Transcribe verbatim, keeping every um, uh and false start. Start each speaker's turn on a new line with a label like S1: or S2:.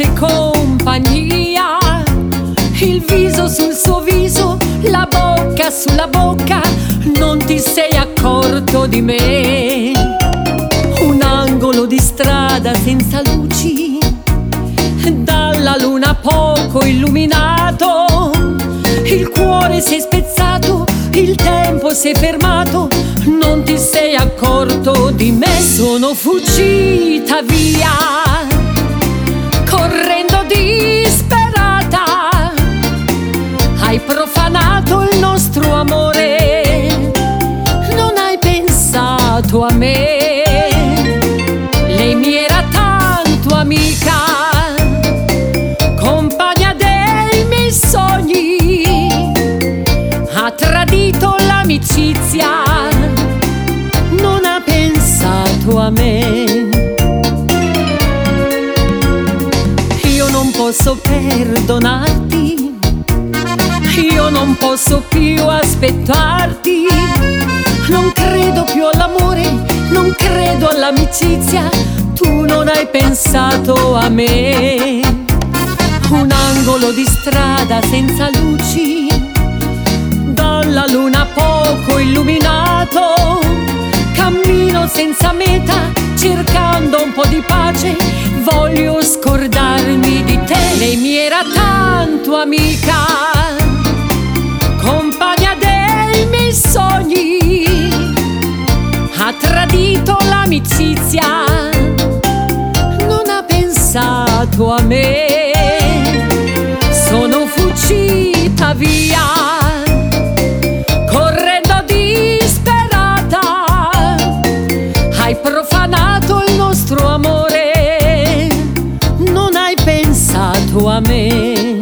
S1: dolce compagnia, il viso sul suo viso, la bocca sulla bocca, non ti sei accorto di me. Un angolo di strada senza luci, dalla luna poco illuminato, il cuore si è spezzato, il tempo si è fermato, non ti sei accorto di me. Sono fuggita via, correndo disperata, hai profanato il nostro amore, non hai pensato a me. Lei mi era tanto amica, compagna dei miei sogni, ha tradito l'amicizia, non ha pensato a me. Io non posso perdonarti, io non posso più aspettarti, non credo più all'amore, non credo all'amicizia, tu non hai pensato a me. Un angolo di strada senza luci, dalla luna poco illuminato, cammino senza meta, cercando un po' di pace, voglio scordarmi di te. Lei mi era tanto amica, compagna dei miei sogni, ha tradito l'amicizia, non ha pensato a me. Sono fuggita via, correndo disperata, hai profanato il nostro amore, non hai pensato a me.